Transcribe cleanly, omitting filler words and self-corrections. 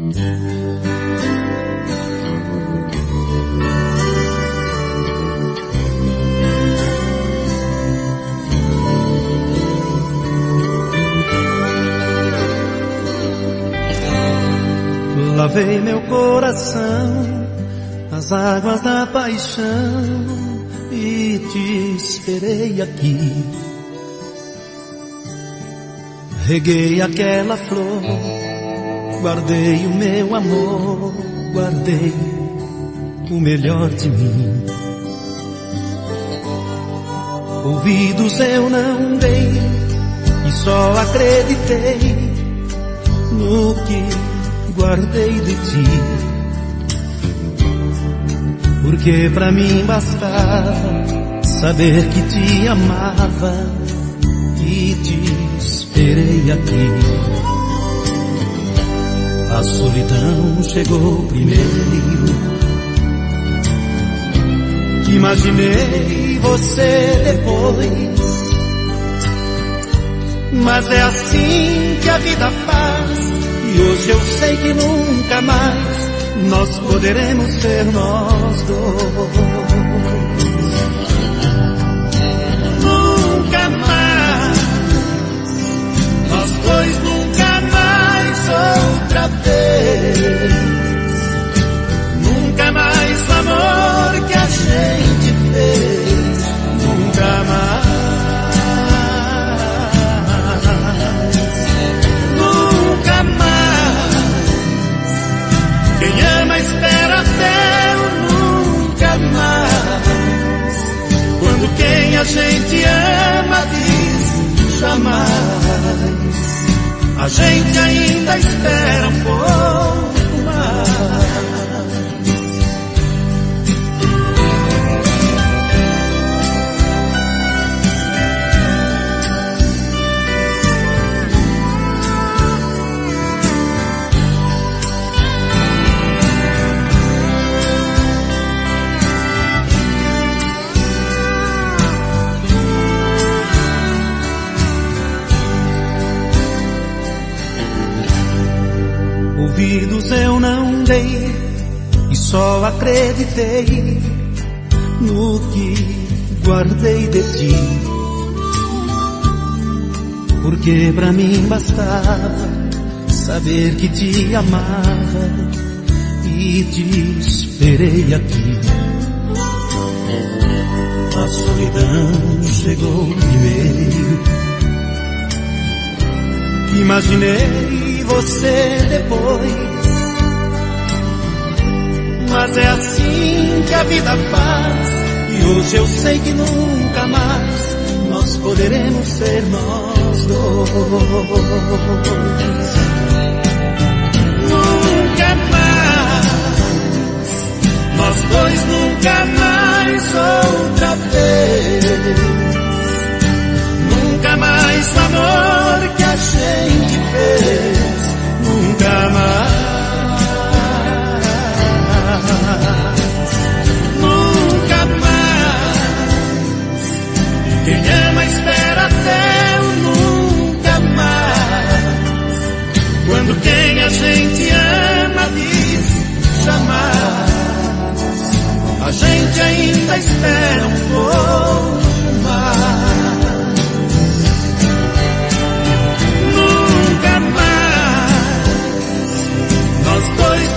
Lavei meu coração nas águas da paixão e te esperei aqui. Reguei aquela flor, guardei o meu amor, guardei o melhor de mim. Ouvidos eu não dei e só acreditei no que guardei de ti, porque pra mim bastava saber que te amava e te esperei aqui. A solidão chegou primeiro, imaginei você depois, mas é assim que a vida faz. E hoje eu sei que nunca mais nós poderemos ser nós dois. Nunca mais, nós dois nunca mais outra vez. Nunca mais o amor que a gente fez. Nunca mais. Quem ama espera até o nunca mais. Quando quem a gente ama diz jamais, a gente ainda espera um pouco mais. Ouvidos eu não dei e só acreditei no que guardei de ti, porque pra mim bastava saber que te amava e te esperei aqui. A solidão chegou primeiro, imaginei você depois, mas é assim que a vida faz. E hoje eu sei que nunca mais nós poderemos ser nós dois. Nunca mais, nós dois nunca mais outra vez. Nunca mais o amor que a gente fez. Nunca mais, nunca mais. Quem ama espera até o nunca mais. Quando quem a gente ama diz jamais, a gente ainda espera um pouco mais. Nós dois